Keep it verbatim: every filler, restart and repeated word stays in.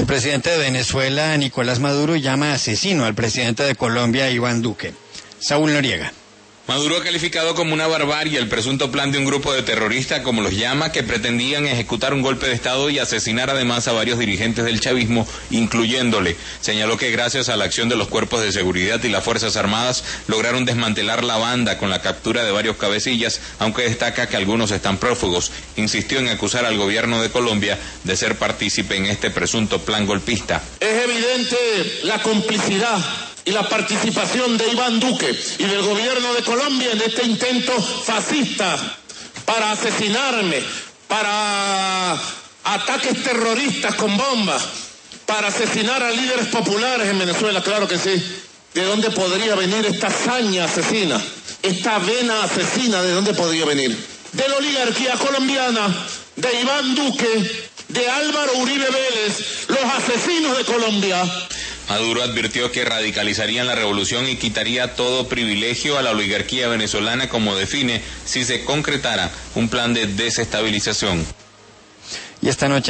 El presidente de Venezuela, Nicolás Maduro, llama asesino al presidente de Colombia, Iván Duque. Saúl Noriega. Maduro ha calificado como una barbarie el presunto plan de un grupo de terroristas, como los llama, que pretendían ejecutar un golpe de Estado y asesinar además a varios dirigentes del chavismo, incluyéndole. Señaló que gracias a la acción de los cuerpos de seguridad y las Fuerzas Armadas lograron desmantelar la banda con la captura de varios cabecillas, aunque destaca que algunos están prófugos. Insistió en acusar al gobierno de Colombia de ser partícipe en este presunto plan golpista. Es evidente la complicidad y la participación de Iván Duque y del gobierno de Colombia en este intento fascista para asesinarme, para ataques terroristas con bombas, para asesinar a líderes populares en Venezuela, claro que sí. ¿De dónde podría venir esta hazaña asesina? Esta vena asesina, ¿de dónde podría venir? De la oligarquía colombiana, de Iván Duque, de Álvaro Uribe Vélez, los asesinos de Colombia. Maduro advirtió que radicalizarían la revolución y quitaría todo privilegio a la oligarquía venezolana, como define, si se concretara un plan de desestabilización. Y esta noche